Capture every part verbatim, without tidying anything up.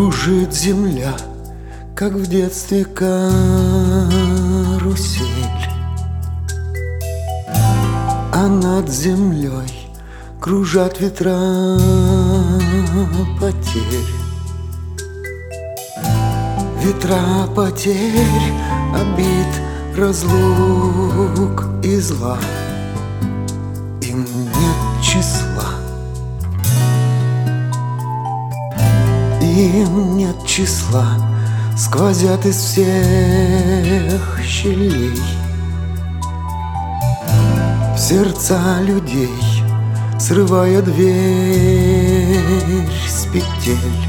Кружит земля, как в детстве карусель, а над землей кружат ветра потерь. Ветра потерь, обид, разлук и зла. Им нет числа, им нет числа, сквозят из всех щелей в сердца людей, срывая дверь с петель,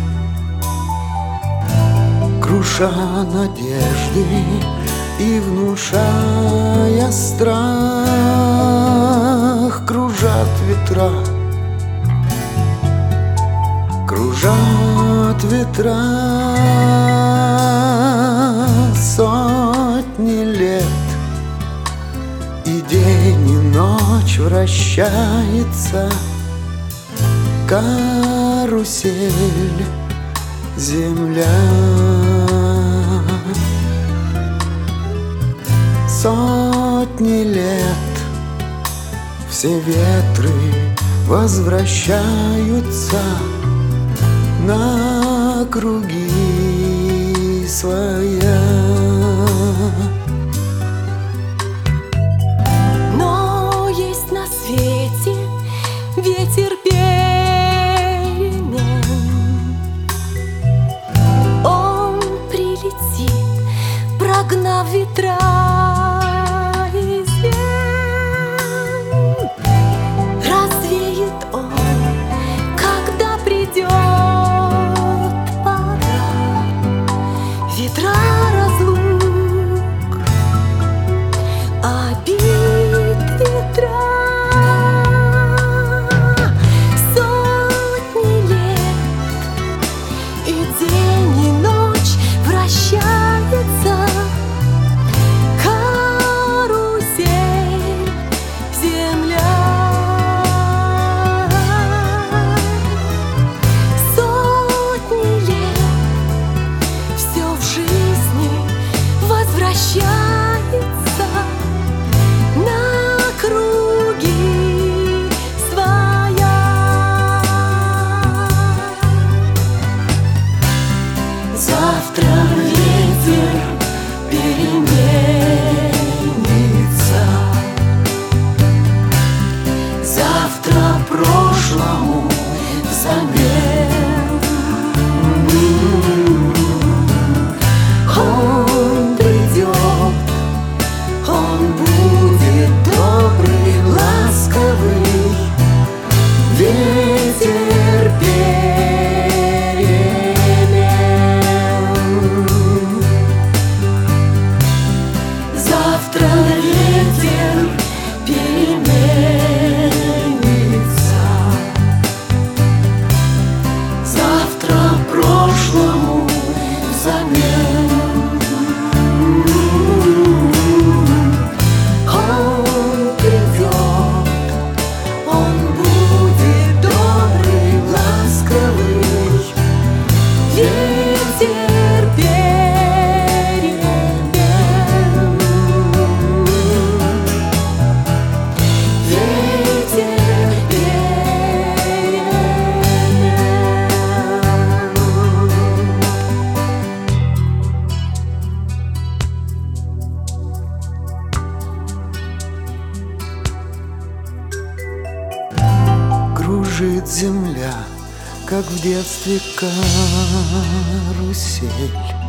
круша надежды и внушая страх. Кружат ветра, кружат ветра сотни лет, и день и ночь вращается карусель земля. Сотни лет все ветры возвращаются на круги своя. Но есть на свете ветер перемен. Он прилетит, прогнав ветра из вен. Развеет он, когда придет пора. Ветра разлук, обид, ветра. Сотни лет, и день, и ночь вращается карусель земля. Сотни лет все в жизни возвращается на круги своя. Завтра ветер переменится, завтра прошлому взамен. Он придет, он будет добрый, ласковый, ветер перемен. Завтра ветер переменится, завтра прошлому взамен. Он придет, он будет добрый, ласковый, ветер перемен. Ветер перемен. Кружит земля, как в детстве карусель,